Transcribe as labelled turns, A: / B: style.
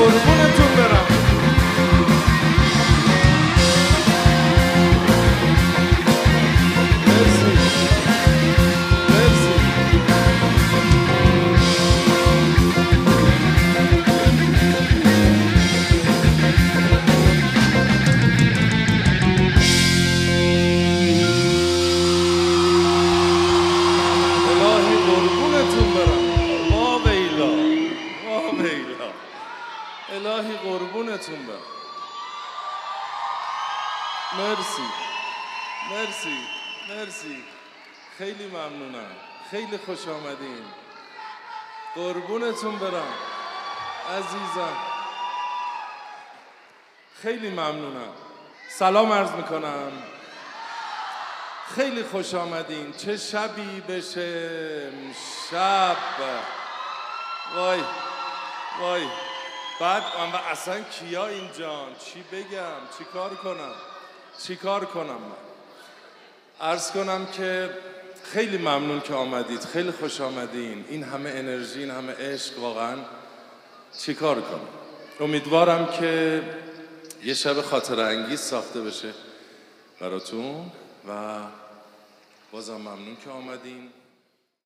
A: قربونتون برم. مرسی مرسی. الهی قربونتون برم. وا ویلا وا ویلا. الهی قربونتون برم. مرسی مرسی مرسی. خیلی ممنونم. خیلی خوش آمدین. قربونتون برم عزیزم. خیلی ممنونم. سلام عرض میکنم. خیلی خوش آمدین. چه شبی بشه شب. وای وای. بعد اصلا کیا اینجان؟ چی بگم؟ چی کار کنم؟ چی کار کنم من؟ عرض کنم که خیلی ممنون که آمدید. خیلی خوش آمدین. این همه انرژی، این همه عشق، واقعا چی کار کنم؟ امیدوارم که یه شب خاطره انگیز ساخته بشه براتون و بازم ممنون که آمدین.